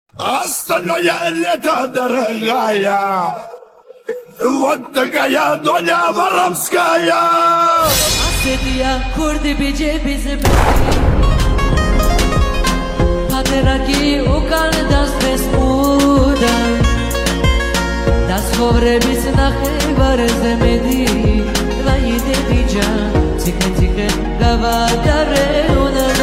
Остальное лето, дорогая, вот такая доля воровская. Асетия курди биже бизе Πατεράκι უკან დასდეს მუდამ დასხოვრების ნახევარზე მედი ვაიდე ბიჯა ციხე-ციხე გავადარე უნდა